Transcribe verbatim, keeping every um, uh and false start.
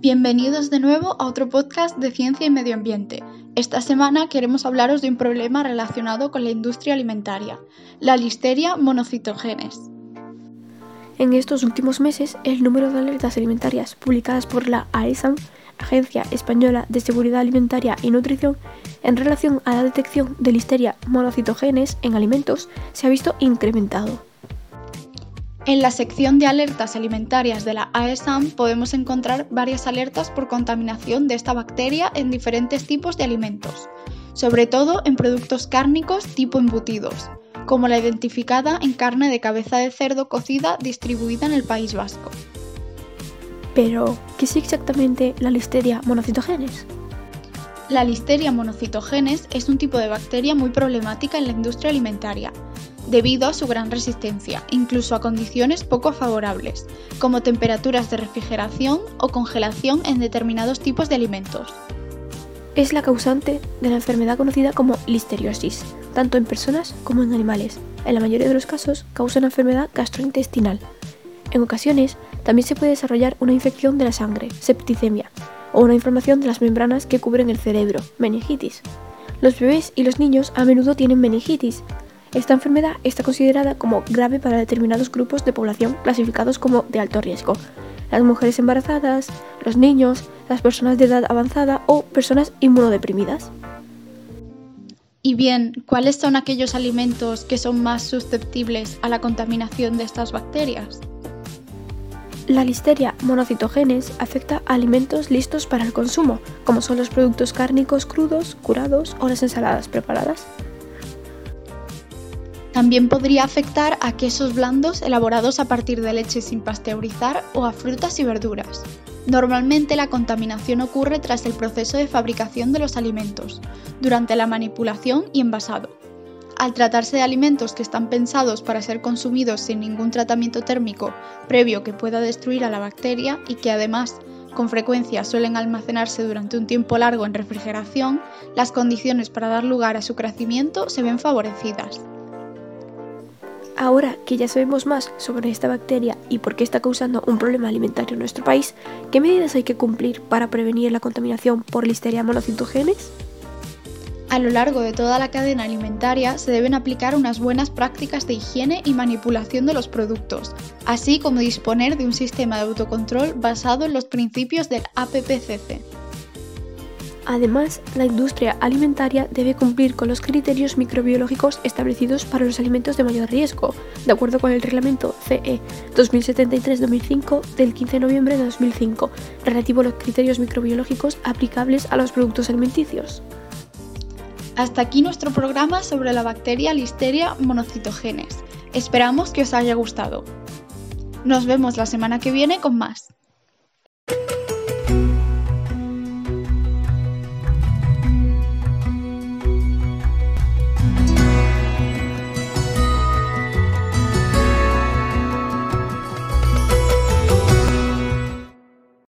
Bienvenidos de nuevo a otro podcast de ciencia y medio ambiente. Esta semana queremos hablaros de un problema relacionado con la industria alimentaria, la Listeria monocytogenes. En estos últimos meses, el número de alertas alimentarias publicadas por la AESAN, Agencia Española de Seguridad Alimentaria y Nutrición, en relación a la detección de Listeria monocytogenes en alimentos, se ha visto incrementado. En la sección de alertas alimentarias de la AESAN podemos encontrar varias alertas por contaminación de esta bacteria en diferentes tipos de alimentos, sobre todo en productos cárnicos tipo embutidos, como la identificada en carne de cabeza de cerdo cocida distribuida en el País Vasco. Pero, ¿qué es exactamente la Listeria monocytogenes? La Listeria monocytogenes es un tipo de bacteria muy problemática en la industria alimentaria, debido a su gran resistencia, incluso a condiciones poco favorables, como temperaturas de refrigeración o congelación en determinados tipos de alimentos. Es la causante de la enfermedad conocida como listeriosis, tanto en personas como en animales. En la mayoría de los casos causa una enfermedad gastrointestinal. En ocasiones también se puede desarrollar una infección de la sangre, septicemia, o una inflamación de las membranas que cubren el cerebro, meningitis. Los bebés y los niños a menudo tienen meningitis. Esta enfermedad está considerada como grave para determinados grupos de población clasificados como de alto riesgo: las mujeres embarazadas, los niños, las personas de edad avanzada o personas inmunodeprimidas. Y bien, ¿cuáles son aquellos alimentos que son más susceptibles a la contaminación de estas bacterias? La Listeria monocytogenes afecta a alimentos listos para el consumo, como son los productos cárnicos crudos, curados o las ensaladas preparadas. También podría afectar a quesos blandos elaborados a partir de leche sin pasteurizar o a frutas y verduras. Normalmente la contaminación ocurre tras el proceso de fabricación de los alimentos, durante la manipulación y envasado. Al tratarse de alimentos que están pensados para ser consumidos sin ningún tratamiento térmico previo que pueda destruir a la bacteria y que además con frecuencia suelen almacenarse durante un tiempo largo en refrigeración, las condiciones para dar lugar a su crecimiento se ven favorecidas. Ahora que ya sabemos más sobre esta bacteria y por qué está causando un problema alimentario en nuestro país, ¿qué medidas hay que cumplir para prevenir la contaminación por Listeria monocytogenes? A lo largo de toda la cadena alimentaria se deben aplicar unas buenas prácticas de higiene y manipulación de los productos, así como disponer de un sistema de autocontrol basado en los principios del A P P C C. Además, la industria alimentaria debe cumplir con los criterios microbiológicos establecidos para los alimentos de mayor riesgo, de acuerdo con el Reglamento C E dos mil setenta y tres barra dos mil cinco del quince de noviembre de dos mil cinco, relativo a los criterios microbiológicos aplicables a los productos alimenticios. Hasta aquí nuestro programa sobre la bacteria Listeria monocytogenes. Esperamos que os haya gustado. Nos vemos la semana que viene con más.